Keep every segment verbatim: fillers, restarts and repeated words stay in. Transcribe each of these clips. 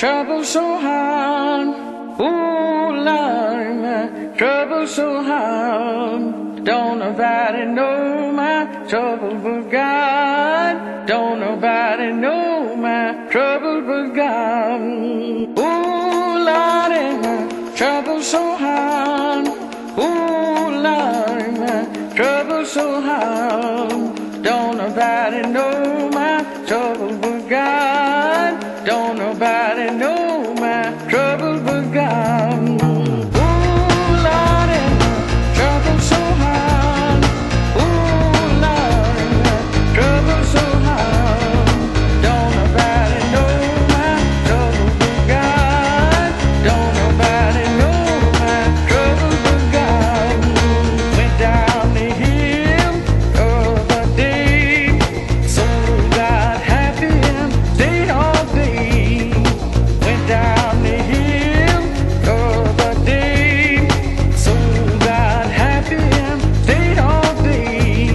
trouble so hard. Ooh, Lord, my trouble so hard. Don't nobody know my trouble but God. Don't nobody know my trouble but God. Ooh, Lord, my trouble so hard. Ooh, Lord, my trouble so hard. Don't nobody know my trouble but God. Don't nobody know my trouble but God. Ooh, Lord, my trouble so hard. Ooh, Lord, my trouble so hard. Don't nobody know my trouble but God. Don't nobody know my trouble but God. Went down the hill the other day, so got happy and stayed all day. Went down the hill the other day, so got happy and stayed all day.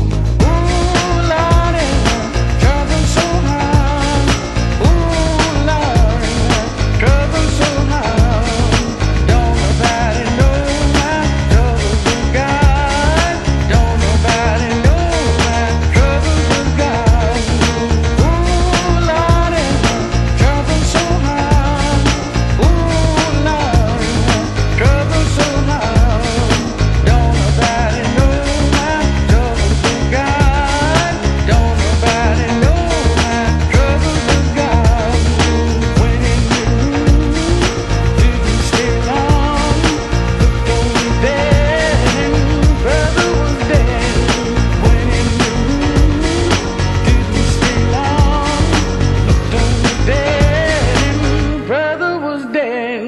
Ooh, Lord, my trouble so hard. Ooh, Lord, my trouble so hard. Don't nobody know my trouble but God. Don't nobody know my trouble but God. Ooh, Lord, my trouble so hard. Ooh, Lord, my trouble so hard. Don't nobody know my trouble but God. Don't nobody know my trouble but God. When in the room, didn't stay long. Looked on the bed and brother was dead. When in the room, didn't stay long. Looked on the bed and brother was dead.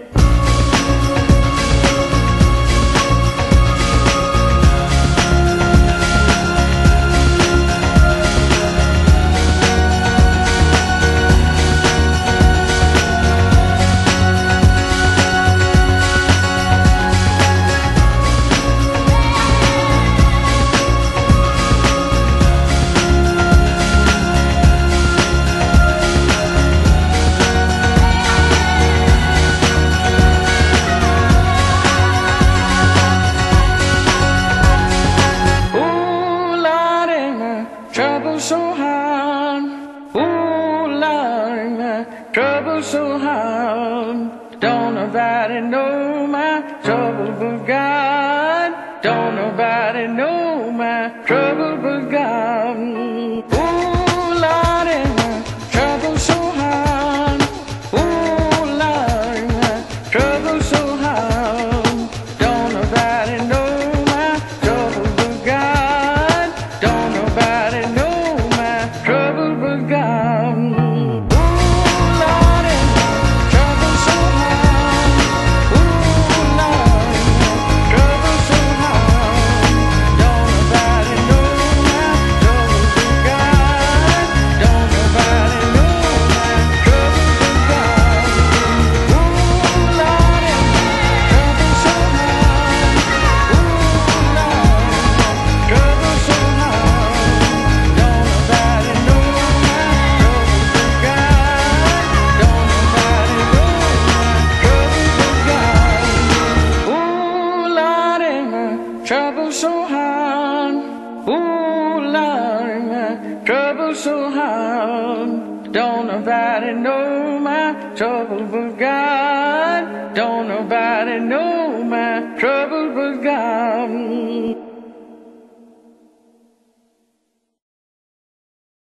Ooh, Lord, my trouble so hard. Ooh, Lord, my trouble so hard. Don't nobody know my trouble but God. Don't nobody know my trouble but God. Ooh, Lord, my trouble so hard. Ooh, Lord, my trouble so hard. Don't nobody know my trouble but God. Don't nobody know my trouble but God. Ooh, Lord, my trouble so hard. Ooh, Lord, my trouble so hard. Don't nobody know my trouble but God. Don't nobody know my trouble but God. Ooh, Lord, my trouble so hard. Ooh, Lord, my trouble so hard. Don't nobody know my trouble but God. Don't nobody know my trouble but God. Ooh, Lord, my trouble so hard. Ooh, Lord, my trouble so hard. Don't nobody know my trouble but God. Don't nobody know my trouble but God.